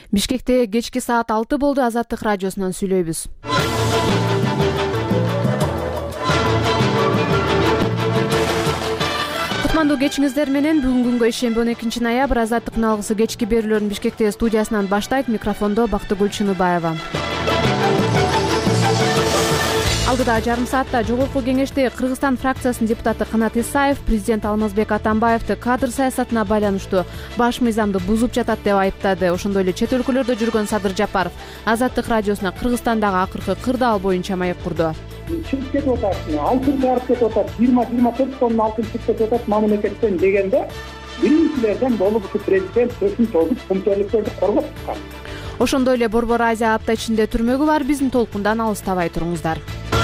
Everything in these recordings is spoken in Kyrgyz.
Бишкекте кечки саат 6 болду. Азаттык радиосунан сүйлөйбүз. Кутмандуу кечиңиздер менен бүгүнкү күнгө ишемби 12-ноябрь Азаттыктын алгысы кечки берүүлөрүн Бишкекте студиясынан баштайт. Микрофондо Бактыгүл Чыныбаева. Алдыда жарым саатта жогорку кеңеште Кыргызстан фракциясынын депутаты Канат Исаев президент Алмазбек Атамбаевди кадр саясатына байланыштуу баш мыйзамды бузуп жатат деп айыптады. Ошондой эле чет өлкөлөрдө жүргөн Садыр Жапаров Азаттык радиосуна Кыргызстандагы акыркы кырдаал боюнча маек курду. Чыгып кетип атат, алтын чыгарып кетип атат, 20-24 тонна алтын чыгып кетип атат мамлекеттен дегенде, биринчилерден болуп ушу президент сөзүн созуп, кумчалыктарды коргоп чыккан. Ошондой эле Борбор Азия апта ичинде түрмөгү бар. Биздин толкундан алыстабай туруңуздар.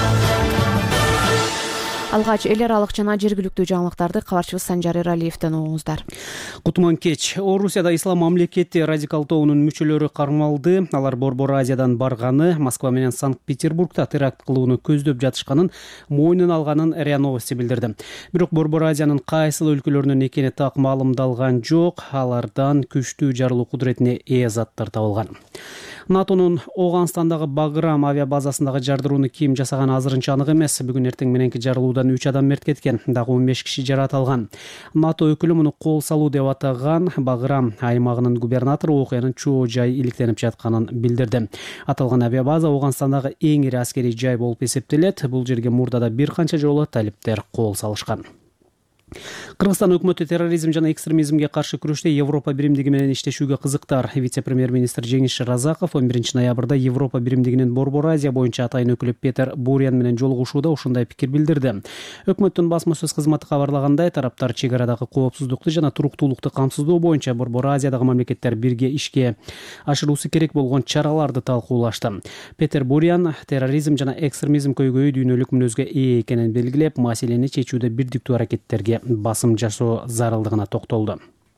Алгач эл аралык жана жергиликтүү жаңылыктарды кабарчыбыз Санжар Эралиевден угуңуздар. Кутман кеч. Орусияда ислам мамлекети радикал тобунун мүчөлөрү кармалды. Алар Борбор Азиядан барганы, Москва менен Санкт-Петербургда теракт кылууну көздөп жатышканын мойнуна алганын РИА Новости билдирди. Бирок Борбор Азиянын кайсыл өлкөлөрүнөн экени так маалымдалган жок. Алардан күчтүү жарылуу кудуретине ээ заттар табылган. НАТОнун Оганстандагы Баграм авиабазасындагы жардырууну ким жасаганы азырынча анык эмес. Бүгүн эртең мененки жарылуудан 3 адам мерт кеткен, дагы 15 киши жаракат алган. НАТО өкүлү муну кол салуу деп атаган. Баграм аймагынын губернатору окуянын чоо жай иликтенип жатканын билдирди. Аталган авиабаза Оганстандагы эң ири аскерий жай болуп эсептелет. Бул жерге мурдада бир канча жолу талиптер кол салышкан. Кыргызстан өкмөтү терроризм жана экстремизмге каршы күрөштө Европа биримдиги менен иштешүүгө кызыктар. Вице-премьер-министр Жеңиш Разаков 11-ноябрда Европа биримдигинин Борбор Азия боюнча атайын өкүлү Петер Бурян менен жолугушууда ушундай пикир билдирди. Өкмөттүн басма сөз кызматы кабарлагандай, тараптар чек арадагы коопсуздукту жана туруктуулукту камсыздоо боюнча Борбор Азиядагы мамлекеттер бирге ишке ашыруусу керек болгон чараларды талкуулашты. Петер Бурян терроризм жана экстремизм көйгөйү дүйнөлүк мүнөзгө ээ экенин белгилеп, маселени чечүүдө бирдиктүү аракеттерге басым жасоо зарылдыгына токтолду.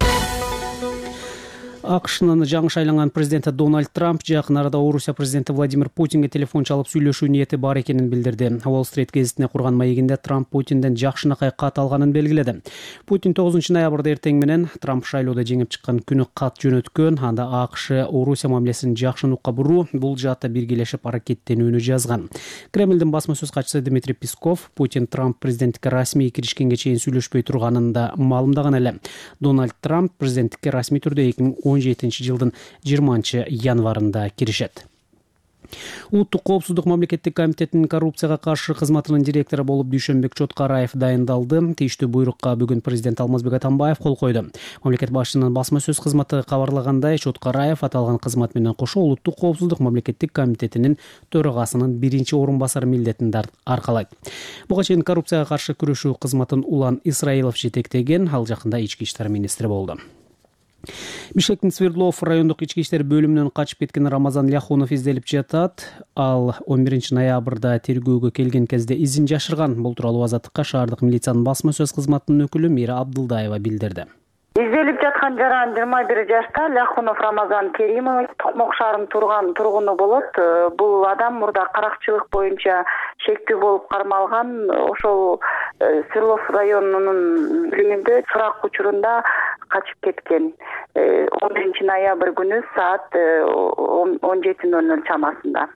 АКШнын жаңы шайланган президенти Дональд Трамп жакын арада Орусия президенти Владимир Путинге телефон чалып сүйлөшүү ниети бар экенин билдирди. Уолл-стрит гезитине курган маегинде Трамп Путинден жакшынакай кат алганын белгиледи. Путин 9-ноябрда эртең менен Трамп шайлоодо жеңип чыккан күнү кат жөнөткөн. Анда АКШ Орусия мамилесин жакшыныкка буруу, бул жаатта биргелешип аракеттенүүнү жазган. Кремлдин басма сөз катчысы Дмитрий Песков Путин Трамп президенттикке расмий киришкенге чейин сүйлөшпөй турганын да маалымдаган эле. Дональд Трамп президенттикке расмий түрдө 2017-жылдын 20-январында киришет. Улуттук коопсуздук мамлекеттик комитетинин коррупцияга каршы кызматынын директору болуп Дүйшөнбек Чоткараев дайындалды. Тийиштүү буйрукка бүгүн президент Алмазбек Атамбаев кол койду. Мамлекет башчысынын басма сөз кызматы кабарлагандай, Чоткараев аталган кызмат менен кошо улуттук коопсуздук мамлекеттик комитетинин төрагасынын биринчи орун басары милдетин аркалайт. Буга чейин коррупцияга каршы күрөшүү кызматын Улан Исраилов жетектеген, ал жакында ички иштер министри болду. Бишкектин Свердлов райондук ички иштер бөлүмүнөн качып кеткен Рамазан Ляхунов изделип жатат. Ал 11-ноябрда тергөөгө келген кезде изин жашырган. Бул тууралуу Азаттыкка шаардык милициянын басма сөз кызматынын өкүлү Мира Абдылдаева билдирди. Изделип жаткан жаран 21 жашта Ляхунов Рамазан Керимович Токмок шаарынын тургуну болот. Бул адам мурда каракчылык боюнча шектүү болуп кармалган. Ошол Свердлов районунун бөлүмүндө сурак учурунда качып кеткен. 11-ноябрь күнү саат 17:00 чамасында.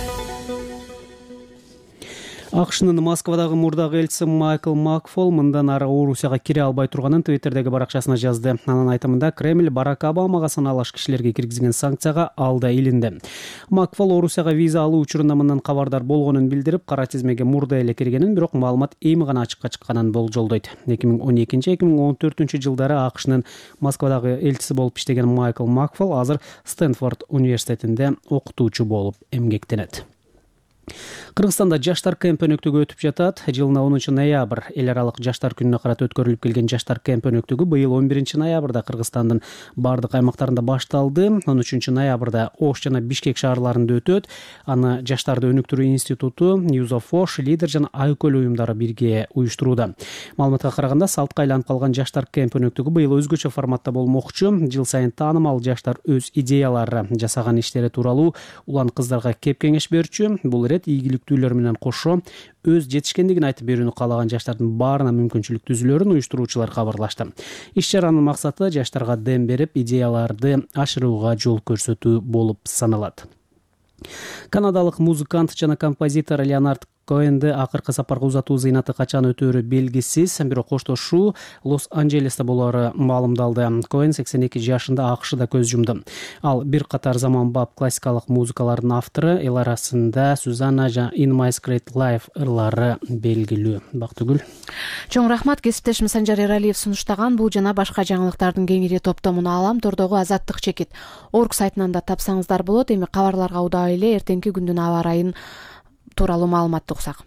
АКШнын Москвадагы мурдагы элчиси Майкл Макфол мындан ары Орусияга кире албай турганын Твиттердеги баракчасына жазды. Анын айтымында Кремль Барак Обамага саналаш кишилерге киргизген санкцияга алда илинди. Макфол Орусияга виза алуу учурунда мындан кабардар болгонун билдирип, кара тизмеге мурда эле киргенин, бирок маалымат эми гана ачыкка чыкканын болжолдойт. 2012-2014 жылдары АКШнын Москвадагы элчиси болуп иштеген Майкл Макфол азыр Стэнфорд университетинде окутуучу болуп эмгектенет. Кыргызстанда жаштар кемп өнөктүгү өтүп жатат. Жылына 10-ноябрь эл аралык жаштар күнүнө карата өткөрүлүп келген жаштар кемп өнөктүгү быйыл 11-ноябрда Кыргызстандын бардык аймактарында башталды. 13-ноябрда Ош жана Бишкек шаарларында өтөт. Аны Жаштарды өнүктүрүү институту, Youth of Osh, Лидер жана Айкөл уюмдары бирге уюштурууда. Маалыматка караганда, салтка айланып калган жаштар кемп өнөктүгү быйыл өзгөчө форматта болмокчу. Жыл сайын таанымал жаштар өз идеялары, жасаган иштери тууралуу улан кыздарга кеп кеңеш берчү. Бул эмес ийгиликтүүлөр менен кошо өз жетишкендигин айтып берүүнү каалаган жаштардын баарына мүмкүнчүлүк түзүлөрүн уюштуруучулар кабарлашты. Иш-чаранын максаты жаштарга дем берип, идеяларды ашырууга жол көрсөтүү болуп саналат. Канадалык музыкант жана композитор Леонард Коэнди акыркы сапарга узатуу зыйнаты качан өтөөрү белгисиз, бирок коштошуу Лос-Анджелесте болоору маалымдалды. Коэн 82 жашында АКШда көз жумду. Ал бир катар заманбап классикалык музыкалардын автору, эл арасында Сузанна жана In My Secret Life ырлары белгилүү. Бактыгүл. Чоң рахмат, кесиптешим Санжар Эралиев сунуштаган бул жана башка жаңылыктардын кеңири топтомуну алам тордогу Азаттык чекит орг сайтынан да тапсаңыздар болот. Эми кабарларга удаа эле эртеңки күндүн аба ырайын тууралуу маалыматты уксак.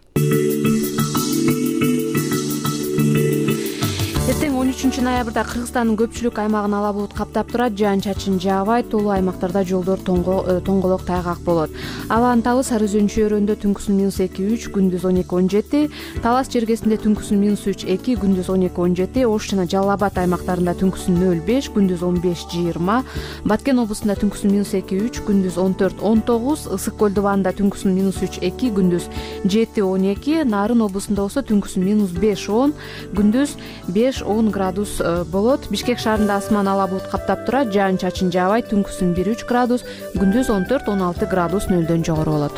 Эртең 13 ноябрда Кыргызстандын көпчүлүк аймагын ала булут каптап турат, жаан-чачын жаабайт, тоолуу аймактарда жолдор тоңголок тайгак болот. Абанын табы Сары Өзөн чөйрөндө түнкүсүн -2, күндүз 12-17, Талас жергесинде түнкүсүн -3-2, күндүз 12-17, Ош жана Жалал Абад аймактарында түнкүсүн 0-5, күндүз 15-20, Баткен облусунда түнкүсүн -2-3, күндүз 14-19, Ысык көл дубанында түнкүсүн -3-2, күндүз 7-12, Нарын облусунда болсо түнкүсүн -5-10, күндүз 5-10 градус болот. Бишкек шаарында асман ала булут каптап турат, жаан-чачын жаабайт, түнкүсүн 1-3 градус, күндүз 14-16 градус нөлдөн жогору болот.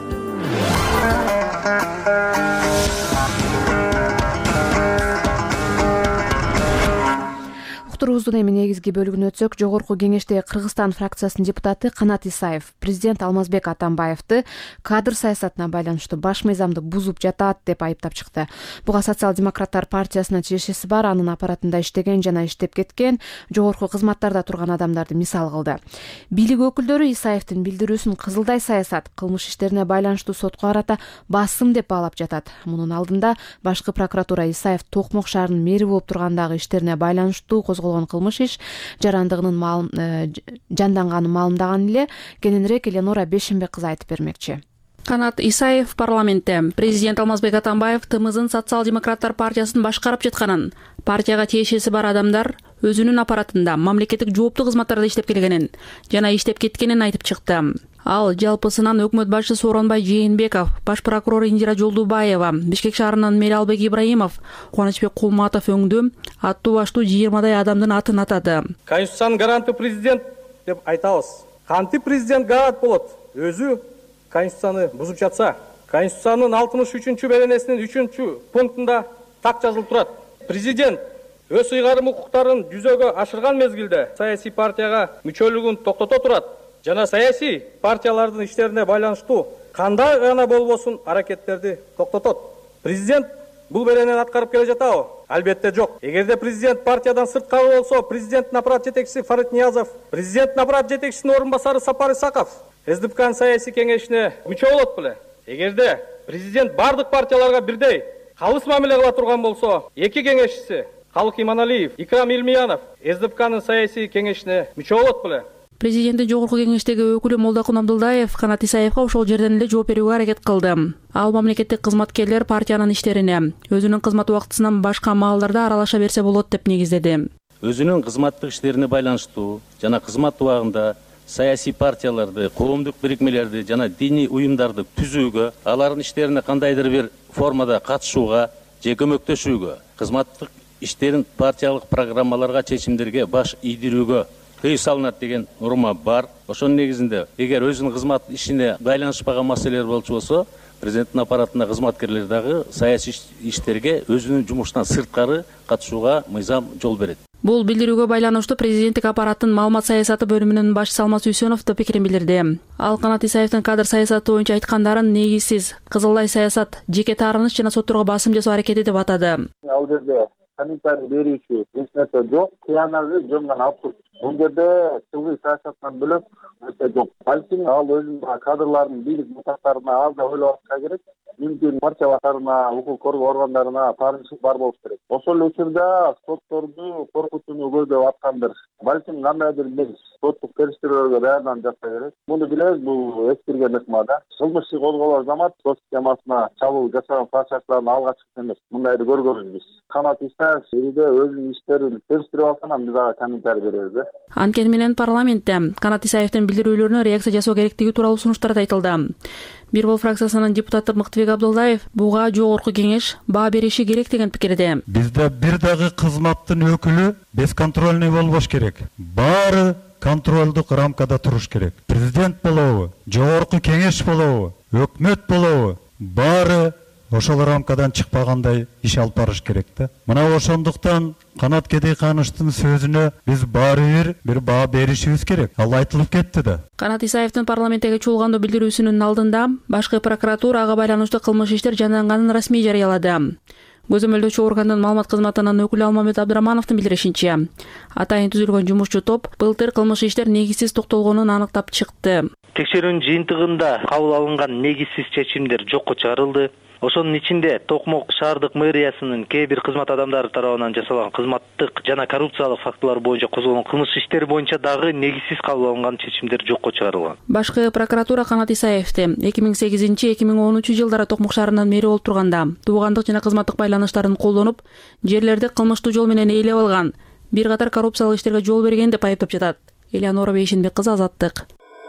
Уктуруубуздун эми негизги бөлүгүнө өтсөк, жогорку кеңештеги Кыргызстан фракциясынын депутаты Канат Исаев президент Алмазбек Атамбаевди кадр саясатына байланыштуу баш мыйзамды бузуп жатат деп айыптап чыкты. Буга социал-демократтар партиясына тиешеси бар, анын аппаратында иштеген жана иштеп кеткен, жогорку кызматтарда турган адамдарды мисал кылды. Бийлик өкүлдөрү Исаевдин билдирүүсүн кызылдай саясат, кылмыш иштерине байланыштуу сотко карата басым деп баалап жатат. Мунун алдында башкы прокуратура Исаев Токмок шаарынын мэри болуп тургандагы иштерине байланыштуу кылмыш иш жарандыгынын жанданганын маалымдаган эле. Кененирээк Эленора Бешенбек кызы айтып бермекчи. Канат Исаев парламентте президент Алмазбек Атамбаев ТМЗын социал-демократтар партиясын башкарып жатканын, партияга тиешеси бар адамдар өзүнүн аппаратында мамлекеттик жооптуу кызматтарда иштеп келгенин жана иштеп кеткенин айтып чыкты. Ал жалпысынан өкмөт башчысы Сооронбай Жээнбеков, баш прокурор Индира Жолдубаева, Бишкек шаарынын мэри Албек Ибраимов, Кубанычбек Кулматов өңдү аттуу баштуу 20дай адамдын атын атады. Конституциянын гаранты президент деп айтабыз. Кантип президент гарант болот? Өзү Конституцияны бузуп жатса, Конституциянын 63 беренесинин 3 пунктунда так жазылып турат. Президент өз ыйгарым укуктарын жүзөгө ашырган мезгилде саясий партияга мүчөлүгүн токтото турат жана саясий партиялардын иштерине байланыштуу кандай гана болбосун аракеттерди токтотот. Президент бул беренени аткарып келе жатабы? Албетте жок. Эгерде президент партиядан сырткары болсо, президенттин аппарат жетекчиси Фарид Ниязов, президенттин аппарат жетекчисинин орун басары Сапар Исаков СДПКнын саясий кеңешине мүчө болот беле? Эгерде президент бардык партияларга бирдей калыс мамиле кыла турган болсо, эки кеңешчиси Калык Иманалиев, Икрам Илмиянов СДПКнын саясий кеңешине мүчө болот беле? Президенттин жогорку кеңештеги өкүлү Молдокун Абдулдаев Канат Исаевга ошол жерден эле жооп берүүгө аракет кылды. Ал мамлекеттик кызматкерлер партиянын иштерине өзүнүн кызмат убактысынан башка маалдарда аралаша берсе болот деп негиздеди. Өзүнүн кызматтык иштерине байланыштуу жана кызмат убагында саясий партияларды, коомдук бирикмелерди жана диний уюмдарды түзүүгө, алардын иштерине кандайдыр бир формада катышууга же көмөктөшүүгө, кызматтык иштерин партиялык программаларга, чечимдерге баш ийдирүүгө тыюу салынат деген норма бар. Ошонун негизинде эгер өзүнүн кызмат ишине байланышпаган маселелер болчу болсо, президенттин аппаратына кызматкерлер дагы саясий иштерге өзүнүн жумушунан сырткары катышууга мыйзам жол берет. Бул билдирүүгө байланыштуу президенттик аппараттын маалымат саясаты бөлүмүнүн башчысы Алмаз Үсөнов да пикирин билдирди. Ал Канат Исаевдин кадр саясаты боюнча айткандарын негизсиз, кызылдай саясат, жеке таарыныч жана сотторго басым жасоо аракети деп атады. Ал жерде комментарий берүүчү эч нерсе жок, кыянагы жөнгөн абсурд. Бул жерде сылгый саясаттан бөлөк нерсе жок. Балким ал өзүнүн кадрларын бийлик мутактарына аз да ойлоп атса керек. Мүмкүн партия башкарына, укук коргоо органдарына таанышы бар болуш керек. Ошол учурда сотторду коркутууну көздөп аткандыр. Балким кандайдыр бир соттук териштирүүлөргө даярданып жатса керек. Муну билебиз, бул эскирген ыкма да. Кылмыш иши козголор замат сот системасына чабуул жасаган факчылардын алгачкысы эмес. Мындайды көргөнбүз биз. Канат Исаев өзүнүн иштерин териштирип алса, биз ага комментарий беребиз. Анткени менен парламентте Канат Исаевдин билдирүүлөрүнө реакция жасоо керектиги тууралуу сунуштар айтылды. Бир Бол фракциясынын депутаты Мыктыбек Абдулдаев буга жогорку кеңеш баа бериши керек деген пикирде. Бизде бир дагы кызматтын өкүлү бесконтрольный болбош керек. Баары контролдук рамкада туруш керек. Президент болобу, жогорку кеңеш болобу, өкмөт болобу, баары ошол рамкадан чыкпагандай иш алып барыш керек да. Мына ошондуктан Канат Кедейкановичтин сөзүнө биз баары бир баа беришибиз керек. Ал айтылып кетти да. Канат Исаевдин парламенттеги чуулгандуу билдирүүсүнүн алдында башкы прокуратура ага байланыштуу кылмыш иштер жанданганын расмий жарыялады. Көзөмөлдөөчү органдын маалымат кызматынын өкүлү Алмамет Абдырамановдун билдиришинче, атайын түзүлгөн жумушчу топ былтыр кылмыш иштер негизсиз токтолгонун аныктап чыкты. Текшерүүнүн жыйынтыгында кабыл алынган негизсиз чечимдер жокко чыгарылды. Ошонун ичинде Токмок шаардык мэриясынын кээ бир кызмат адамдары тарабынан жасалган кызматтык жана коррупциялык фактылар боюнча козголгон кылмыш иштери боюнча дагы негизсиз кабыл алынган чечимдер жокко чыгарылган. Башкы прокуратура Канат Исаевди 2008-2010 жылдары Токмок шаарынын мэри болуп турганда туугандык жана кызматтык байланыштарын колдонуп, жерлерди кылмыштуу жол менен ээлеп алган, бир катар коррупциялык иштерге жол берген деп айыптап жатат. Элеонора Бейшенбек кызы, Азаттык.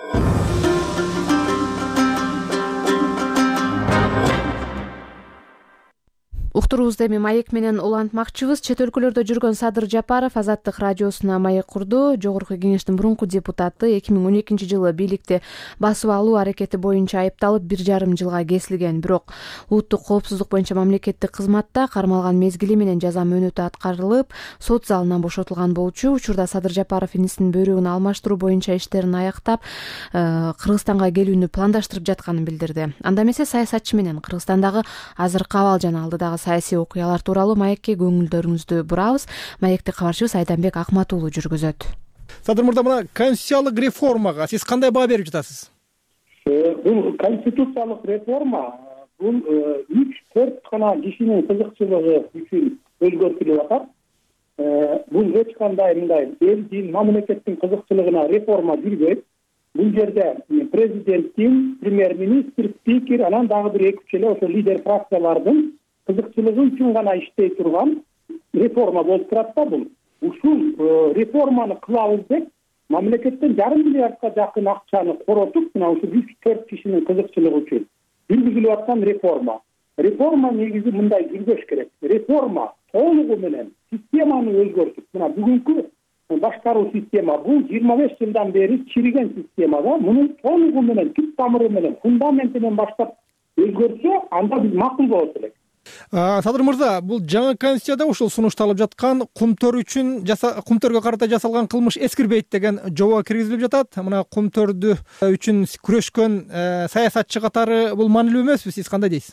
Уктуруубузду эми маек менен улантмакчыбыз. Чет өлкөлөрдө жүргөн Садыр Жапаров Азаттык радиосуна маек курду. Жогорку кеңештин мурунку депутаты 2012 жылы бийликти басып алуу аракети боюнча айыпталып 1,5 жылга кесилген. Бирок улуттук коопсуздук боюнча мамлекеттик кызматта кармалган мезгили менен жаза мөөнөтү аткарылып, сот залынан бошотулган болчу. Учурда Садыр Жапаров инисинин бөйрөгүн алмаштыруу боюнча иштерин аяктап, Кыргызстанга келүүнү пландаштырып жатканын билдирди. Анда эмесе саясатчы менен Кыргызстандагы азыркы абал жана алдыдагы саясий окуялар тууралуу маекке көңүлдөрүңүздү бурабыз. Маекти кабарчыбыз Айданбек Акмат уулу жүргүзөт. Садыр мырза, мына конституциялык реформага сиз кандай баа берип жатасыз? Бул конституциялык реформа бул 3-4 гана кишинин кызыкчылыгы үчүн өзгөртүлүп атат. Бул эч кандай мындай элдин, мамлекеттин кызыкчылыгына реформа жүрбөйт. Бул жерде президенттин, премьер-министр, спикер, анан дагы бир 2-3 эле ошо лидер фракциялардын кызыкчылыгы үчүн гана иштей турган реформа болуп турат да бул. Ушул реформаны кылабыз деп мамлекеттен 1,5 миллиардка жакын акчаны коротуп, мына ушу 3-4 кишинин кызыкчылыгы үчүн жүргүзүлүп аткан реформа. Реформа негизи мындай жүрбөш керек. Реформа толугу менен системаны өзгөртүп, мына бүгүнкү башкаруу система бул 25 жылдан бери чириген система да. Мунун толугу менен, түп тамыры менен, фундаментинен баштап өзгөрсө, анда биз макул болот элек. Садыр мырза, бул жаңы конституцияда ушул сунушталып жаткан кумтөргө карата жасалган кылмыш эскирбейт деген жобо киргизилип жатат. Мына кумтөрдү үчүн күрөшкөн саясатчы катары бул маанилүү эмеспи? Сиз кандай дейсиз?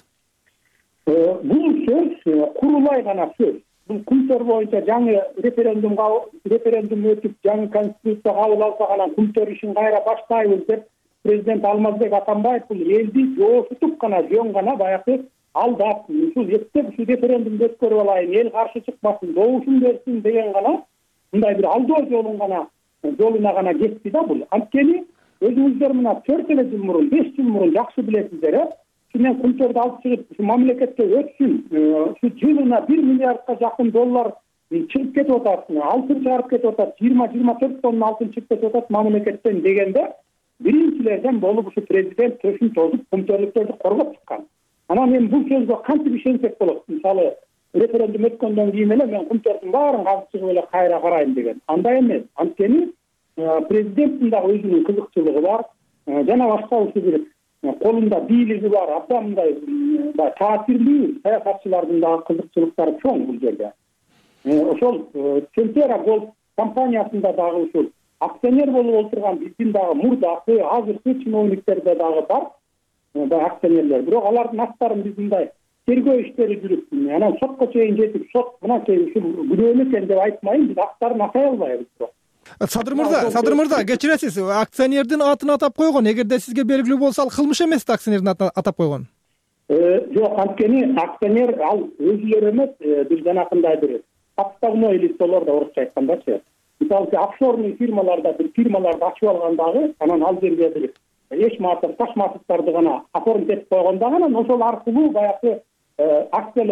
Бул сөз курулай гана сөз. Бул кумтөр боюнча жаңы референдум өтүп, жаңы конституция кабыл алса гана кумтөр ишин кайра баштайбыз деп президент Алмазбек Атамбаев бул элди жоошутуп гана, жөн гана баягы алдап, ушул эптеп ушу референдумду өткөрүп алайын, эл каршы чыкпасын, добушун берсин деген гана мындай бир алдоо жолуна гана кетти да бул. Анткени өзүңүздөр мына 4 жыл мурун, 5 жыл мурун жакшы билесиздер, мен кумтөрдү алып чыгып ушу мамлекетке өтсүн, ушу жылына 1 миллиардка жакын доллар чыгып кетип атат, алтын чыгарып кетип атат, 20-24 тонна алтын чыгып кетип атат мамлекеттен дегенде биринчилерден болуп ушу президент төшүн тосуп кумтөрлүктөрдү коргоп чыккан. Анан мен бул сөзгө кантип ишенсек болот? Мисалы, референдум өткөндөн кийин эле мен кумтөрдүн баарын казып чыгып эле кайра карайм деген. Андай эмес. Анткени президенттин дагы өзүнүн кызыкчылыгы бар, жана башка ушу бир колунда бийлиги бар, абдан мындай таасирлүү саясатчылардын дагы кызыкчылыктары чоң бул жерде. Ошол Центера Голд компаниясында дагы ушул акционер болуп отурган биздин дагы мурдакы, азыркы чиновниктерде дагы бар акционерлер. Бирок алардын аттарын биз мындай тергөө иштери жүрүп, анан сотко чейин жетип, сот мынакей ушул күнөөнү экен деп айтмайын, биз аттарын атай албайбыз. Садыр мырза, кечиресиз, акционердин атын атап койгон. Эгерде сизге белгилүү болсо, ал кылмыш эмес да акционердин атын атап койгон. Жок, анткени акционер ал өзүлөрү эмес, бир жанакындай бир подставной лицолор да орусча айткандачы. Мисалы, офшорный фирмаларда бир фирмаларды ачып алгандагы, анан ал жерге бир ташматовдарды гана оформить этип койгондо, анан ошол аркылуу баягы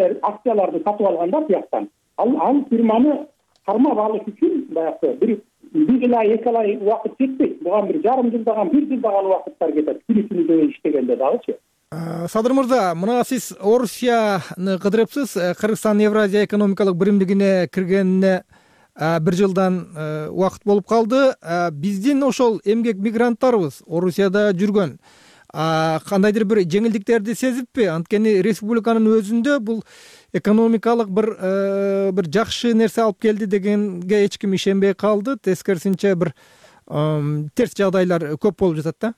акцияларды сатып алганда тияктан. Ал фирманы кармап алыш үчүн баягы бир бир жыл ай 2 ай убакыт жетпейт. Буга бир жарым жылдаган, 1 жылдаган убакыттар кетет. Күнү иштегенде дагычы. Садыр мырза, мына сиз Орусияны кыдырыпсыз. Кыргызстан Евразия экономикалык биримдигине киргенине 1 жылдан убакыт болуп калды. Биздин ошол эмгек мигранттарыбыз Орусияда жүргөн кандайдыр бир жеңилдиктерди сезиппи? Анткени республиканын өзүндө бул экономикалык бир жакшы нерсе алып келди дегенге эч ким ишенбей калды. Тескерисинче бир терс жагдайлар көп болуп жатат да.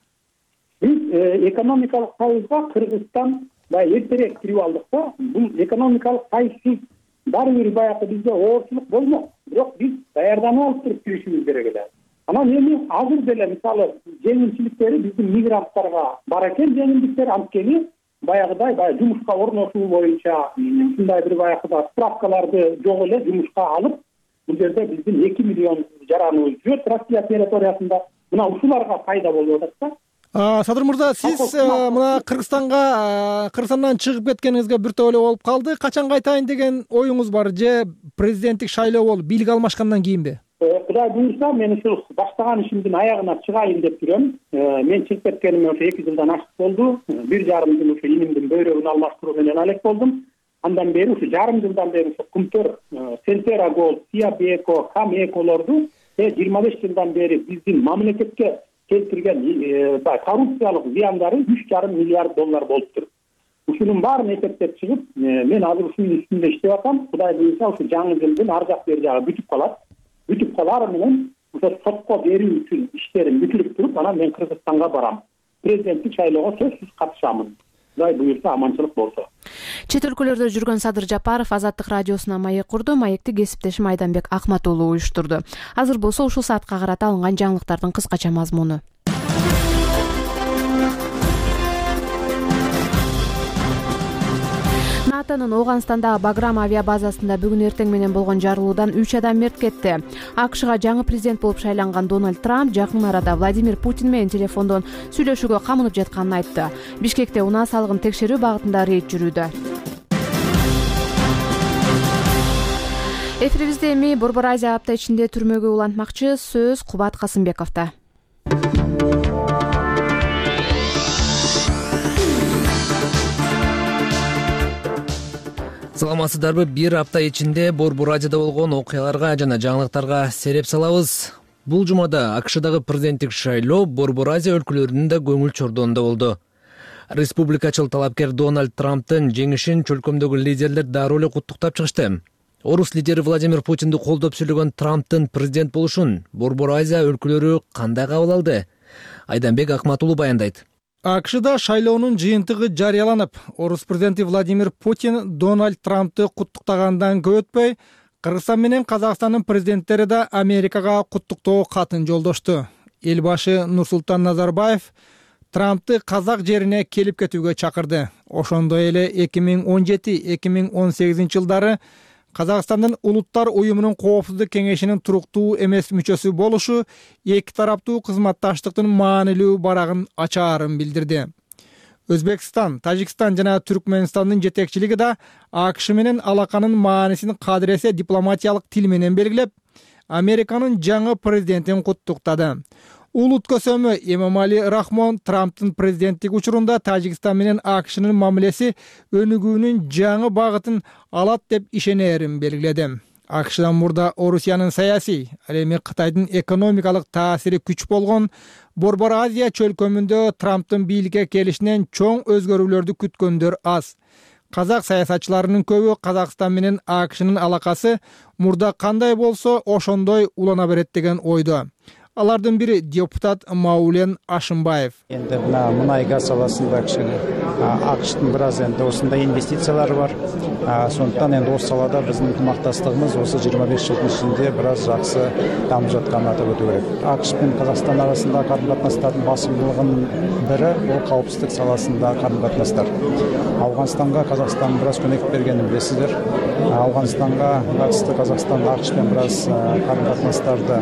Биз экономикалык пайызга Кыргызстан баягы эртерээк кирип алдык да. Бул экономикалык пайызсыз баары бир баягы бизде оорчулук болмок. Бирок биз даярданып алып туруп киришибиз керек эле. Анан эми азыр деле мисалы жеңилчиликтери биздин мигранттарга бар экен. Жеңилдиктер анткени баягыдай жумушка орнотуу боюнча ушундай бир баягы справкаларды жок эле жумушка алып, бул жерде биздин 2 миллион жараныбыз жүрөт Россия территориясында. Мына ушуларга пайда болуп атат да. Садыр мырза, сиз мына Кыргызстандан чыгып кеткениңизге бир тойлоо болуп калды. Качан кайтайын деген оюңуз бар же президенттик шайлоо болуп бийлик алмашкандан кийинби? Кудай буйрса, мен ушул баштаган ишимдин аягына чыгайын деп жүрөм. Мен чыгып кеткениме ошо 2 жылдан ашык болду. 1,5 жыл ошо инимдин бөйрөгүн алмаштыруу менен алек болдум. Андан бери ушу жарым жылдан бери ошо кумтөр Сентера Голд, Сиабеко, Камеколорду 25 жылдан бери биздин мамлекетке келтирген коррупциялык зыяндары 3,5 миллиард доллар болуптур. Ушунун баарын эсептеп чыгып, мен азыр ушунун үстүндө иштеп атам. Кудай буйрса, ушу жаңы жылдын ар жак бери жагы бүтүп калат. Бүтүп калары менен ошо сотко берүү үчүн иштерим бүтүлүп туруп, анан мен Кыргызстанга барам. Президенттик шайлоого сөзсүз катышамын. Кудай буйрса, аманчылык болсо. Чет өлкөлөрдө жүргөн Садыр Жапаров Азаттык радиосуна маек курду. Маекти кесиптешим Айданбек Акмат уулу уюштурду. Азыр болсо ушул саатка карата алынган жаңылыктардын кыскача мазмуну. НАТОнун Ооганстандагы Баграм авиабазасында бүгүн эртең менен болгон жарылуудан 3 адам мерт кетти. АКШга жаңы президент болуп шайланган Дональд Трамп жакын арада Владимир Путин менен телефондон сүйлөшүүгө камынып жатканын айтты. Бишкекте унаа салыгын текшерүү багытында рейд жүрүүдө. Эфирибизде эми Борбор Азия апта ичинде түрмөгө улантмакчы сөз Кубат Касымбековдо. Саламатсыздарбы? Бир апта ичинде Борбор Азияда болгон окуяларга жана жаңылыктарга сереп салабыз. Бул жумада АКШдагы президенттик шайлоо Борбор Азия өлкөлөрүнүн да көңүл чордоонунда болду. Республикачыл талапкер Дональд Трамптын жеңишин чөлкөмдөгү лидерлер дароо эле куттуктап чыгышты. Орус лидери Владимир Путинди колдоп сүйлөгөн Трамптын президент болушун Борбор Азия өлкөлөрү кандай кабыл алды? Айданбек Акмат уулу баяндайт. АКШда шайлоонун жыйынтыгы жарыяланып, Орус президенти Владимир Путин Дональд Трампты куттуктагандан көп өтпөй, Кыргызстан менен Казакстандын президенттери да Америкага куттуктоо катын жолдошту. Эл башы Нурсултан Назарбаев Трампты казак жерине келип кетүүгө чакырды. Ошондой эле 2017-2018 жылдары Казакстандын Улуттар уюмунун коопсуздук кеңешинин туруктуу эмес мүчөсү болушу эки тараптуу кызматташтыктын маанилүү барагын ачаарын билдирди. Өзбекстан, Тажикстан жана Түркмөнстандын жетекчилиги да АКШ менен алаканын маанисин кадыресе дипломатиялык тил менен белгилеп, Американын жаңы президентин куттуктады. Улут көсөмү Эмомали Рахмон Трамптын президенттик учурунда Тажикстан менен АКШнын мамилеси өнүгүүнүн жаңы багытын алат деп ишенерин белгиледи. АКШдан мурда Орусиянын саясий, ал эми Кытайдын экономикалык таасири күч болгон Борбор Азия чөлкөмүндө Трамптын бийликке келишинен чоң өзгөрүүлөрдү күткөндөр аз. Казак саясатчыларынын көбү Казакстан менен АКШнын алакасы мурда кандай болсо ошондой улана берет деген ойдо. Алардын бири депутат Маулен Ашымбаев. Энди мунай газ саласында кичине АКШтын бир аз энди осундай инвестициялары бар. Сондуктан энди осы салада биздин ынтымакташтыгыбыз осы 25 жылдын ичинде бир аз жакшы дамып жатканын атап өтүү керек. АКШ менен Казакстан арасында карым-катнаштардын басымдылыгынын бири бул каупсуздук саласында карым-катнаштар. Афганстанга Казакстан бир аз көмөк бергенин билесиздер. Афганстанга катышты Казакстан АКШ менен бир аз карым-катнаштарды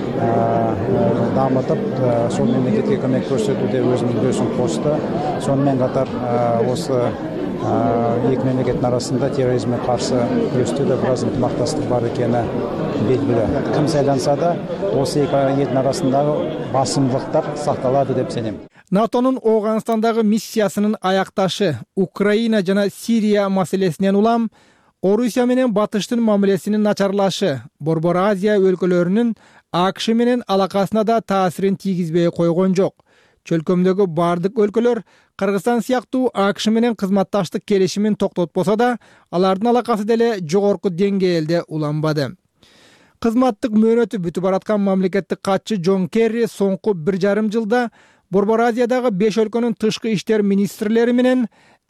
дамытып, сол мемлекетке көмөк көрсөтүүдө өзүнүн үлөсүн кошду. Сонун менен катар осы Эки мемлекеттин арасында терроризмге каршы күрөштө да бир аз ынтымакташтык бар экени белгилүү. Ким сайланса да осы эки элдин арасындагы басымдыктар сакталады деп сенем. НАТОнун Ооганстандагы миссиясынын аякташы Украина жана Сирия маселесинен улам Орусия менен Батыштын мамилесинин начарлашы Борбор Азия өлкөлөрүнүн АКШ менен алакасына да таасирин тийгизбей койгон жок. Чөлкөмдөгү бардык өлкөлөр Кыргызстан сыяктуу АКШ менен кызматташтык келишимин токтотпосо да, алардын алакасы деле жогорку деңгээлде уланбады. Кызматтык мөөнөтү бүтүп бараткан мамлекеттик катчы Джон Керри соңку 1,5 жылда Борбор Азиядагы 5 өлкөнүн тышкы иштер министрлери менен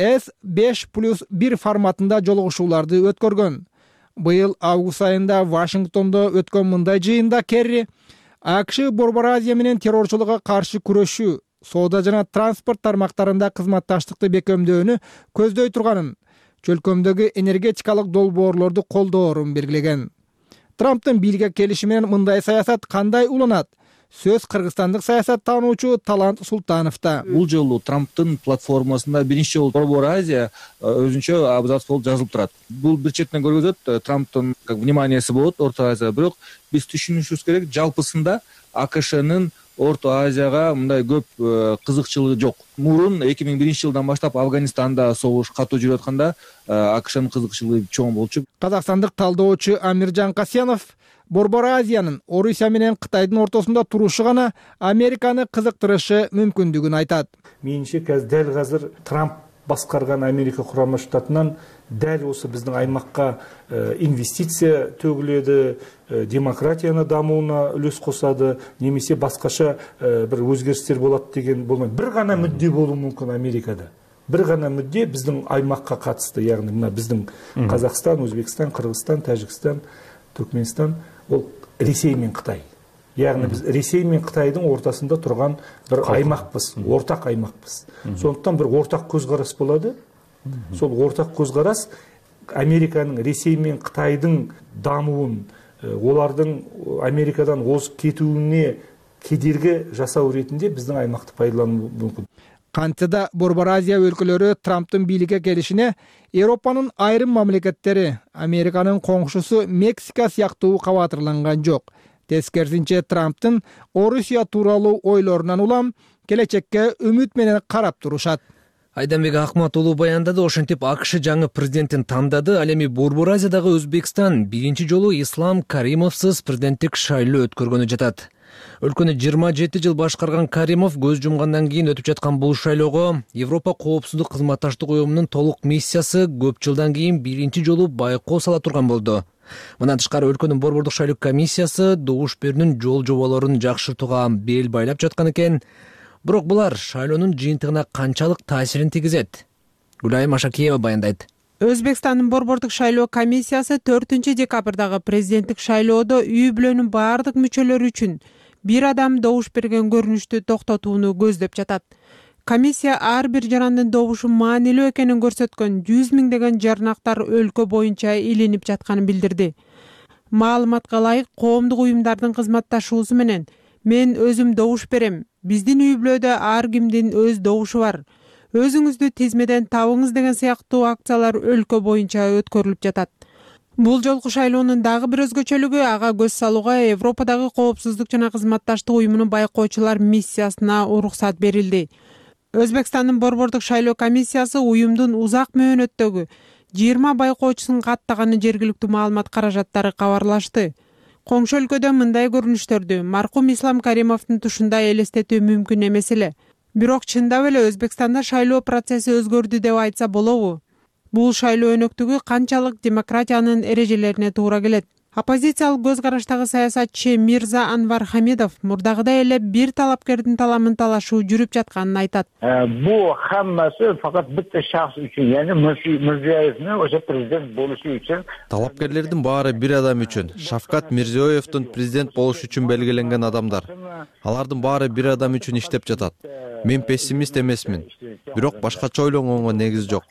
S5+1 форматында жолугушууларды өткөргөн. Быйыл август айында Вашингтондо өткөн мындай жыйында Керри АКШ Борбор Азия менен террорчулукка каршы күрөшүү, соода жана транспорт тармактарында кызматташтыкты бекемдөөнү көздөй турганын, чөлкөмдөгү энергетикалык долбоорлорду колдоорун белгилеген. Трамптын бийликке келиши менен мындай саясат кандай уланат? Сөз кыргызстандык саясаттануучу Талант Султановда. Бул жолу Трамптын платформасында биринчи жолу Борбор Азия өзүнчө абзац болуп жазылып турат. Бул бир четинен көргөзөт Трамптын вниманиясы болот Орто Азияга, бирок биз түшүнүшүбүз керек, жалпысында АКШнын Орто Азияга мындай көп кызыкчылыгы жок. Мурун 2001 жылдан баштап Афганистанда согуш катуу жүрүп атканда АКШнын кызыкчылыгы чоң болчу. Казакстандык талдоочу Амиржан Касьянов Борбор Азиянын Орусия менен Кытайдын ортосунда турушу гана Американы кызыктырышы мүмкүндүгүн айтат. Менимче дәл азыр Трамп баскарган Америка Курама Штатынан дәл осы биздин аймакка инвестиция төгүлөдү, демократияны дамууна үлөс косады, немесе башкача бир өзгөрүштөр болот деген болмойт. Бир гана мүдде болуу мүмкүн Америкада. Бир гана мүдде биздин аймакка катысты, ягни мына биздин Казакстан, Өзбекстан, Кыргызстан, Тажикстан, Түркменстан, ол Ресей мен Кытай. Ягни биз Ресей мен Кытайдын ортасында турган бир аймакпыз, ортак аймакпыз. Сондуктан бир ортак көз карас болду. Сол ортак көз карас Американын Ресей мен Кытайдын дамуун, олардын Америкадан озуп кетүүнүне кедерги жасоо иретинде биздин аймакты пайдалануу мүмкүн. Кантада Борбор Азия өлкөлөрү Трамптын бийликке келишине Европанын айрым мамлекеттери, Американын коңшусу Мексика сыяктуу кабатырланган жок. Тескерисинче Трамптын Орусия тууралуу ойлорунан улам келечекке үмүт менен карап турушат. Айданбек Акмат уулу баяндады. Ошентип АКШ жаңы президентин тандады. Ал эми Борбор Азиядагы Өзбекстан биринчи жолу Ислам Каримовсуз президенттик шайлоо өткөргөнү жатат. Өлкөнү 27 жыл башкарган Каримов көз жумгандан кийин өтүп жаткан бул шайлоого Европа коопсуздук кызматташтык уюмунун толук миссиясы көп жылдан кийин биринчи жолу байкоо сала турган болду. Мындан тышкары өлкөнүн борбордук шайлоо комиссиясы добуш берүүнүн жол жоболорун жакшыртууга бел байлап жаткан экен. Бирок булар шайлоонун жыйынтыгына канчалык таасирин тийгизет? Гүлайым Ашакиева баяндайт. Өзбекстандын борбордук шайлоо комиссиясы 4-декабрдагы президенттик шайлоодо үй бүлөнүн баардык мүчөлөрү үчүн бир адам добуш берген көрүнүштү токтотууну көздөп жатат. Комиссия ар бир жарандын добушу маанилүү экенин көрсөткөн 100 миңдеген жарнактар өлкө боюнча илинип жатканын билдирди. Маалыматка ылайык, коомдук уюмдардын кызматташуусу менен мен өзүм добуш берем. Биздин үй бүлөдө ар кимдин өз добушу бар. Өзүңүздү тизмеден табыңыз деген сыяктуу акциялар өлкө боюнча өткөрүлүп жатат. Бул жолку шайлоонун дагы бир өзгөчөлүгү ага көз салууга Европадагы коопсуздук жана кызматташтык уюмунун байкоочулар миссиясына уруксат берилди. Өзбекстандын борбордук шайлоо комиссиясы уюмдун узак мөөнөттөгү 20 байкоочусун каттаганы жергиликтүү маалымат каражаттары кабарлашты. Коңшу өлкөдө мындай көрүнүштөрдү маркум Ислам Каримовдун тушунда элестетүү мүмкүн эмес эле. Бирок чындап эле Өзбекстанда шайлоо процесси өзгөрдү деп айтса болобу? Бул шайлоо өнөктүгү канчалык демократиянын эрежелерине туура келет? Оппозициялык көз караштагы саясатчы Мирза Анвар Хамидов мурдагыдай эле бир талапкердин таламын талашуу жүрүп жатканын айтат. Бу хаммасы факат битте шахс үчүн, яны Мирзиёевдин ошо президент болушу үчүн. Талапкерлердин баары бир адам үчүн. Шавкат Мирзиёевдин президент болуш үчүн белгиленген адамдар. Алардын баары бир адам үчүн иштеп жатат. Мен пессимист эмесмин. Бирок башкача ойлонгонго негиз жок.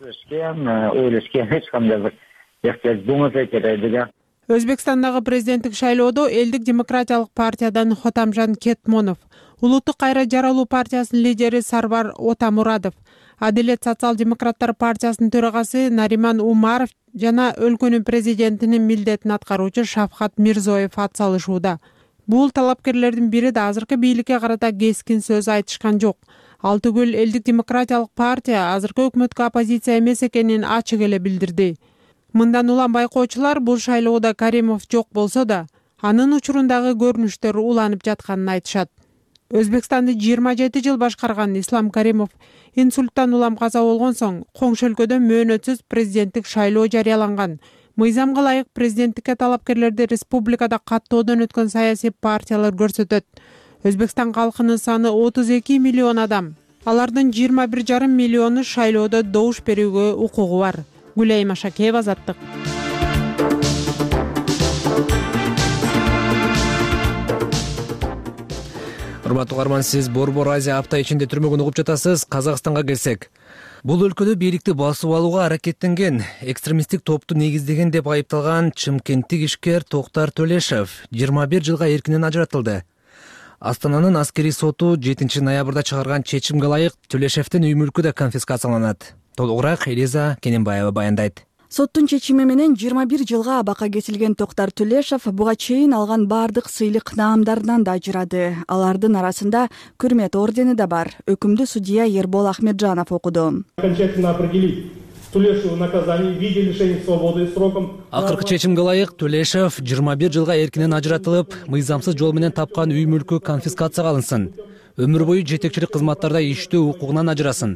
Өзбекстандагы президенттик шайлоодо Элдик демократиялык партиядан Хотамжан Кетмонов, Улуттук кайра жаралуу партиясынын лидери Сарвар Отамурадов, Адилет социал-демократтар партиясынын төрагасы Нариман Умаров жана өлкөнүн президентинин милдетин аткаруучу Шавкат Мирзоев ат салышууда. Бул талапкерлердин бири да азыркы бийликке карата кескин сөз айтышкан жок. Ал түгүл элдик демократиялык партия азыркы өкмөткө оппозиция эмес экенин ачык эле билдирди. Мындан улам байкоочулар бул шайлоодо Каримов жок болсо да, анын учурундагы көрүнүштөр уланып жатканын айтышат. Өзбекстанды 27 жыл башкарган Ислам Каримов инсульттан улам каза болгон соң коңшу өлкөдө мөөнөтсүз президенттик шайлоо жарыяланган. Мыйзамга ылайык президенттикке талапкерлерди республикада каттоодон өткөн саясий партиялар көрсөтөт. Өзбекстан калкынын саны 32 миллион адам. Алардын 21,5 миллиону шайлоодо добуш берүүгө укугу бар. Гүлайым Ашакеева, Азаттык. Урматтуу угарман, сиз Борбор Азия апта ичинде түрмөгүн угуп жатасыз. Казакстанга келсек, бул өлкөдө бийликти басып алууга аракеттенген экстремисттик топту негиздеген деп айыпталган чымкенттик ишкер Токтар Төлешев 21 жылга эркинен ажыратылды. Астананын аскерий соту 7 ноябрда чыгарган чечимге ылайык Төлешевдин үй мүлкү да конфискацияланат. Толугураак Элиза Кененбаева баяндайт. Соттун чечими менен 21 жылга абакка кетилген Токтар Төлешев буга чейин алган бардык сыйлык наамдарынан да ажырады. Алардын арасында Күрмет ордени да бар. Өкүмдү судья Ербол Ахмеджанов окуду. Окончательно определить Төлешеву наказание в виде лишения свободы сроком. Акыркы чечимге ылайык Төлешев 21 жылга эркинен ажыратылып, мыйзамсыз жол менен тапкан үй мүлкү конфискацияга алынсын. Өмүр бою жетекчилик кызматтарда иштөө укугунан ажырасын.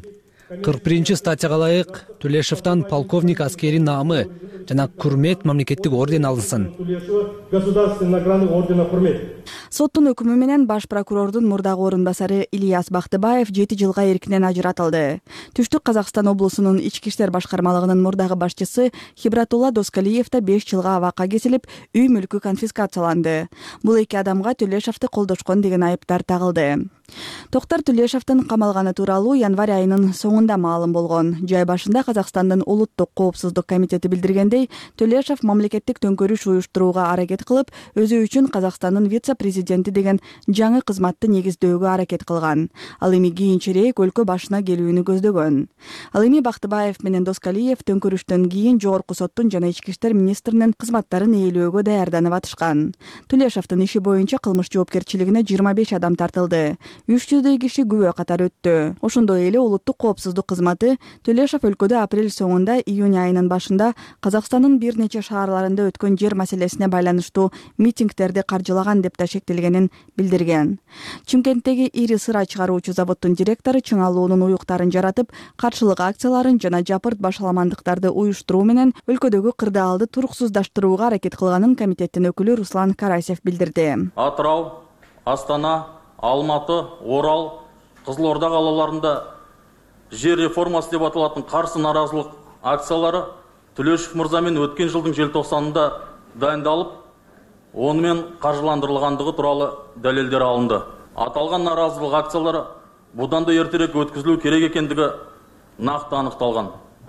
41 статьяга ылайык Төлешевден полковник аскери наамы жана Күрмет мамлекеттик орден алынсын. Государственной награды ордена Күрмет. Соттун өкүмү менен баш прокурордун мурдагы орун басары Ильяс Бактыбаев 7 жылга эркинен ажыратылды. Түштүк Казакстан облусунун ички иштер башкармалыгынын мурдагы башчысы Хибратулла Доскалиев да 5 жылга абакка кетилип, үй мүлкү конфискацияланды. Бул эки адамга Төлешевди колдошкон деген айыптар тагылды. Токтар Төлешевдин камалганы тууралуу январь айынын соңунда маалым болгон. Жай башында Казакстандын улуттук коопсуздук комитети билдиргендей, Төлешев мамлекеттик төңкөрүш уюштурууга аракет кылып, өзү үчүн Казакстандын вице-президенти деген жаңы кызматты негиздөөгө аракет кылган. Ал эми кийинчерээк өлкө башына келүүнү көздөгөн. Ал эми Бактыбаев менен Доскалиев төңкөрүштөн кийин жогорку соттун жана ички иштер министринин кызматтарын ээлөөгө даярданып атышкан. Төлешевдин иши боюнча кылмыш жоопкерчилигине 25 адам тартылды. 300 киши күбө катары өттү. Ошондой эле улуттук коопсуздук кызматы Төлешев өлкөдө апрель соңунда июнь айынын башында Казакстандын бир нече шаарларында өткөн жер маселесине байланыштуу митингдерди каржылаган деп да шектелгенин билдирген. Чымкенттеги ири сыра чыгаруучу заводдун директору чыңалуунун уюктарын жаратып, каршылык акцияларын жана жапырт башаламандыктарды уюштуруу менен өлкөдөгү кырдаалды туруксуздаштырууга аракет кылганын комитеттин өкүлү Руслан Карасев билдирди. Атырау, Астана, Алматы, Орал, Кызылорда калаларында жер реформасы деп аталатын каршы наразылык акциялары Төлешев мырза менен өткен жылдың желтоқсанында дайындалып, онымен каржыландырылгандыгы тууралуу далилдер алынды. Аталган наразылык акциялары будан да эртерээк өткөзүлүү керек экендиги накты аныкталган.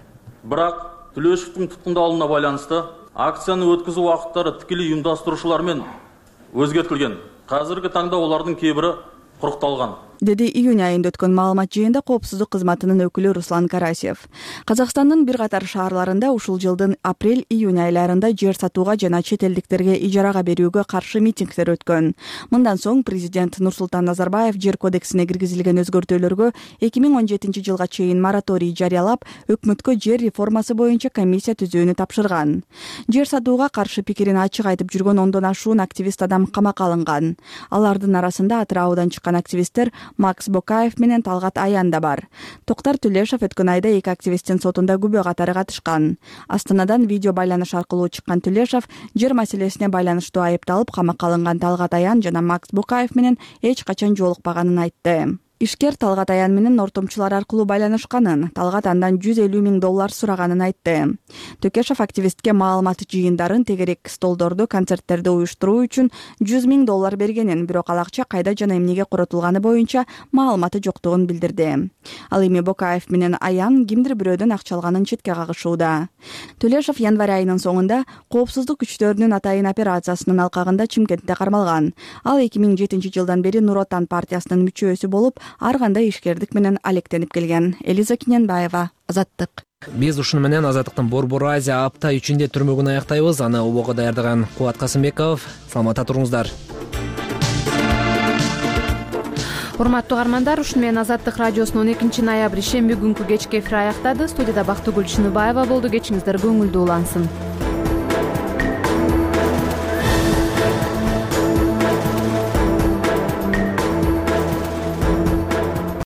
Бирок Төлешевдин туткундалууна байланышты акцияны өткөзүү убакыттары тикелей уюмдаштыруучулар өзгөртүлгөн. Казыркы таңда олардын кейбири курукталган. Деди июнь айында өткөн маалымат жыйында коопсуздук кызматынын өкүлү Руслан Карасев. Казакстандын бир катар шаарларында ушул жылдын апрель-июнь айларында жер сатууга жана чет элдиктерге ижарага берүүгө каршы митингдер өткөн. Мындан соң президент Нурсултан Назарбаев жер кодексине киргизилген өзгөртүүлөргө 2017 жылга чейин мораторий жарыялап, өкмөткө жер реформасы боюнча комиссия түзүүнү тапшырган. Жер сатууга каршы пикирин ачык айтып жүргөн 10дон ашуун активист адам камакка алынган. Алардын арасында Атыраудан чыккан активисттер Макс Бокаев менен Талгат Аян да бар. Токтар Төлешев өткөн айда эки активисттин сотунда күбө катары катышкан. Астанадан видео байланыш аркылуу чыккан Төлешев жер маселесине байланыштуу айыпталып, камакка алынган Талгат Аян жана Макс Бокаев менен эч качан жолукпаганын айтты. Ишкер Талгат Аян менен ортомчулар аркылуу байланышканын, Талгат андан $150 000 сураганын айтты. Төкешев активистке маалымат жыйындарын, тегерек столдорду, концерттерди уюштуруу үчүн $100 000 бергенин, бирок ал акча кайда жана эмнеге коротулганы боюнча маалыматы жоктугун билдирди. Ал эми Бокаев менен Аян кимдир бирөөдөн акча алганын четке кагышууда. Төлешев январь айынын соңунда коопсуздук күчтөрүнүн атайын операциясынын алкагында Чымкентте кармалган. Ал 2007 жылдан бери Нур Отан партиясынын мүчөсү болуп, ар кандай ишкердик менен алектенип келген. Элиза Киненбаева, Азаттык. Биз ушуну менен Азаттыктын Борбор Азия апта ичинде түрмөгүн аяктайбыз. Аны убого даярдаган Кубат Касымбеков. Саламатта туруңуздар. Урматтуу угармандар, ушуну менен Азаттык радиосунун 12 ноябрь шемби күнкү кечки эфири аяктады. Студияда Бактыгүл Чыныбаева болду. Кечиңиздер көңүлдүү улансын.